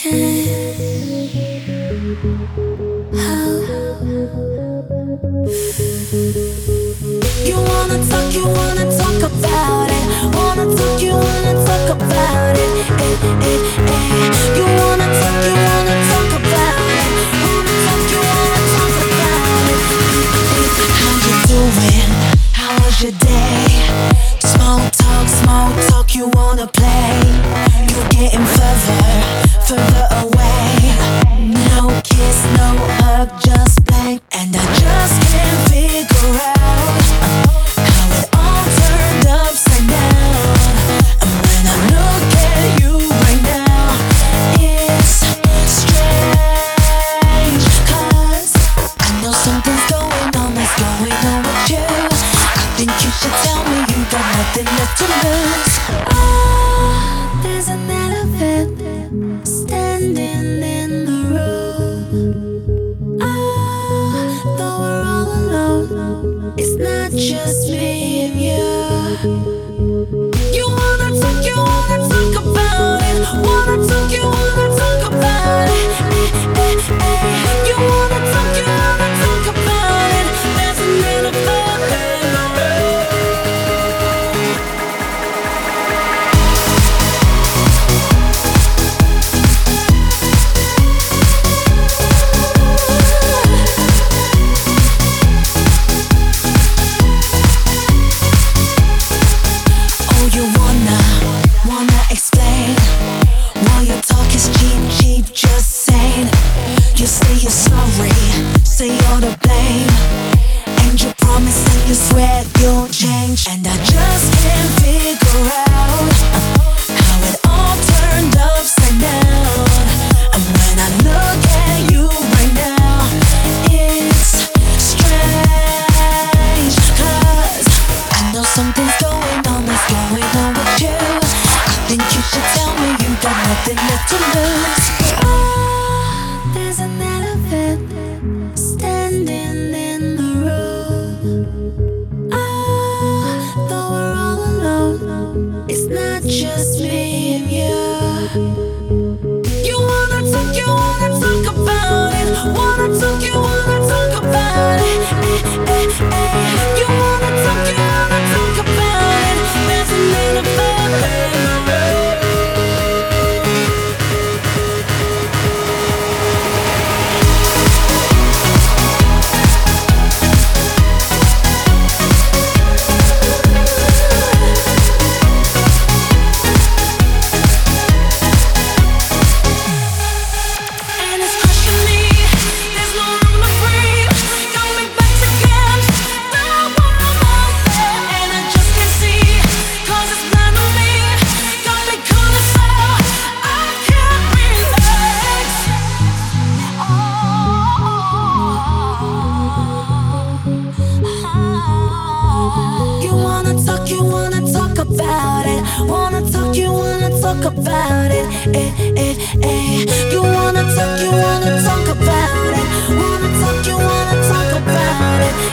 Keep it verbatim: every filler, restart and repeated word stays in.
You wanna talk, you wanna talk about it. Wanna talk, you wanna talk about it. Eh, eh, eh. You wanna talk, you wanna talk about it. Wanna talk, you wanna talk about it. Eh, eh. How you doing? How was your day? Small talk, small talk, you wanna play. You're getting further, further away. No kiss, no hug, just blank. And I just can't figure out how it all turned upside down. And when I look at you right now, it's strange. Cause I know something's going on, that's going on with you. I think you should tell me you got nothing left to lose. Oh, there's an elephant standing in the room. Oh, though we're all alone, it's not just me and you. You wanna talk, you wanna talk about it. Wanna talk, you wanna talk about it. Eh, eh, eh. You wanna talk, you wanna talk about it. There's an elephant in the room. Oh, you wanna, wanna explain why your talk is cheap, cheap, just saying. You say you're sorry, say you're to blame, and you promise and you swear you'll change. And I just can't figure out how it all turned upside down. And when I look at you right now, it's strange. Cause I know something's going on, that's going on with you. I think you should tell me you got nothing left to lose. Oh, there's an elephant standing in the room. Oh, though we're all alone, it's not just me and you. You wanna talk, you wanna talk about it. Wanna talk, you wanna talk about it. Eh, eh, eh. You wanna talk, you wanna talk about it. There's an elephant in the room. And it's crushing me. There's no room to breathe. Got me back again. Now I'm out there and I just can't see. Cause it's blind on me. Got me calling so I can't relax. You wanna talk, you wanna talk about it. Wanna talk, you wanna talk about it. Eh, eh, eh. You wanna talk, you wanna talk about it. Wanna talk, you wanna talk about it.